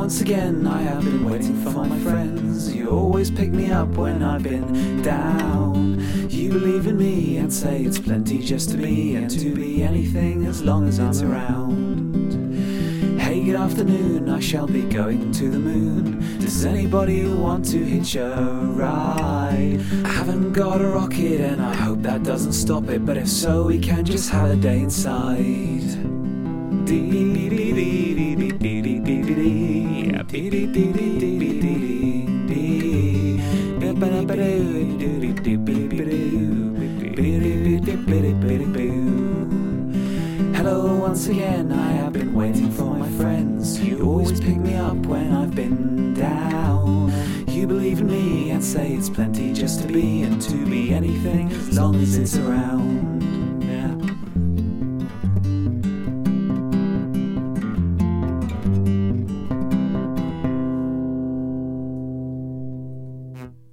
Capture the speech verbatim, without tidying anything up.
once again I have been waiting for my friends. You always pick me up when I've been down. You believe in me and say it's plenty just to be, and to be anything as long as it's around. Hey, good afternoon, I shall be going to the moon. Does anybody want to hitch a ride? I haven't got a rocket and I hope that doesn't stop it, but if so, we can just have a day inside. Hello once again, I have been waiting for my friends. You always pick me up when I've been down. You believe in me and say it's plenty just to be, and to be anything as long as it's around.